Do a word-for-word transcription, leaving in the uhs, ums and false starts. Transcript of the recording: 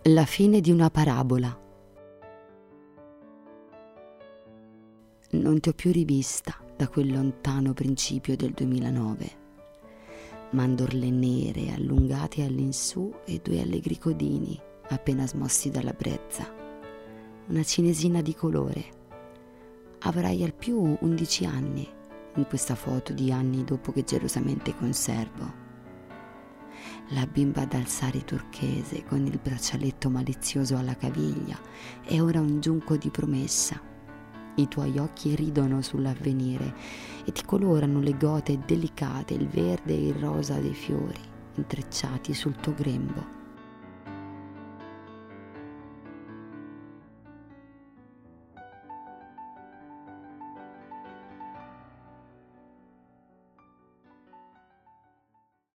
La fine di una parabola. Non ti ho più rivista da quel lontano principio del duemilanove. Mandorle nere allungate all'insù e due allegri codini appena smossi dalla brezza. Una cinesina di colore. Avrai al più undici anni in questa foto di anni dopo che gelosamente conservo. La bimba ad alzare turchese con il braccialetto malizioso alla caviglia è ora un giunco di promessa. I tuoi occhi ridono sull'avvenire e ti colorano le gote delicate, il verde e il rosa dei fiori intrecciati sul tuo grembo.